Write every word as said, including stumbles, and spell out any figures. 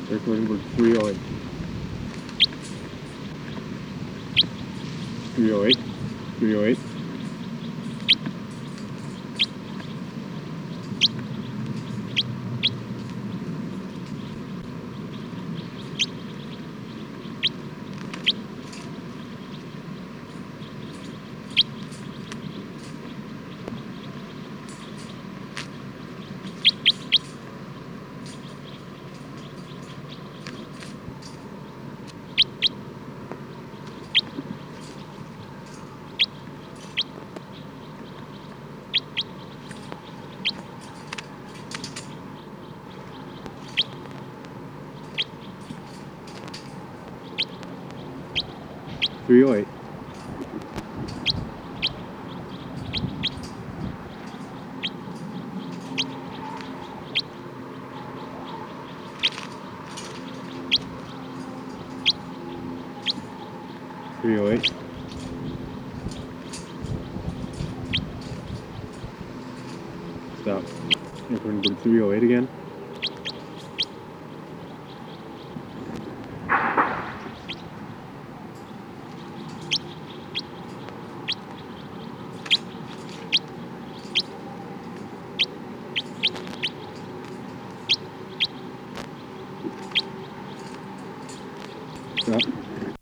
Airplane number three oh eight. three oh eight. three oh eight. three oh eight. three oh eight. Stop. Airplane number three oh eight again.